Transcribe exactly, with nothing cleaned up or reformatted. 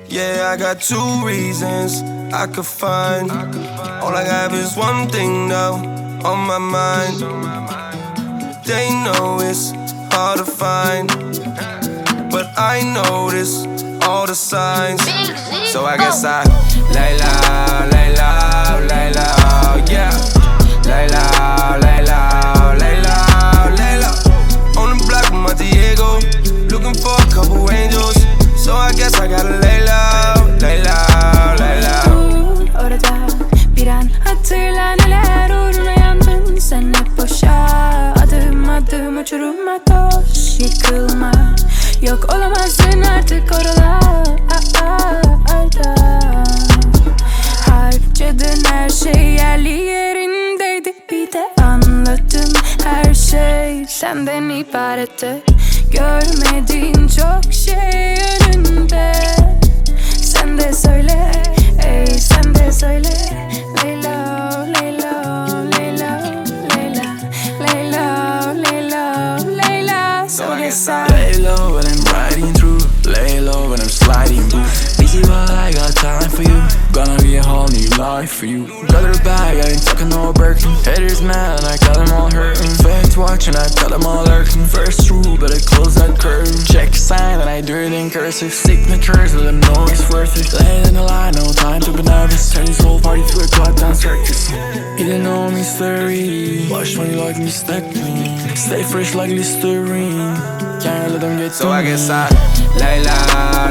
Yeah, I got two reasons I could find. All I have is one thing now on my mind. They know it's hard to find, but I notice all the signs. So I guess I lay low, lay low, lay low, yeah. Lay low, lay low, lay low, lay low. On the block with my Diego, looking for a couple angels. So I guess I gotta lay low, lay low, lay low. Dur orada bir an hatırla neler uğruna yandın. Sen hep boşa adım adım uçuruma koş. Yıkılma, yok olamazsın artık oralarda. Harcadın her şey yerli yerindeydi. Bir de anladım her şey senden ibaretti. Görmediğin çok şey önünde. Sen de söyle, ey sen de söyle. Leyla, Leyla, Leyla, Leyla, Leyla, Leyla, Leyla. So I guess I lay low when I'm riding through, lay low when I'm sliding through. Busy but I got time for you. Gonna be a whole new life for you. Got her back, I ain't talking no Birkin. Haters mad, I got them all hurting. Fans watching, I got them all lurking. First rule, but I close that curtain. Check sign, and I do it in cursive. Signatures, let them know it's worth it. Laying in the line, no time to be nervous. Turn this whole party to a goddamn circus. You didn't know mystery. Watch money like me stack me. Stay fresh like Listerine. Can't let them get to So I me. guess I lay low,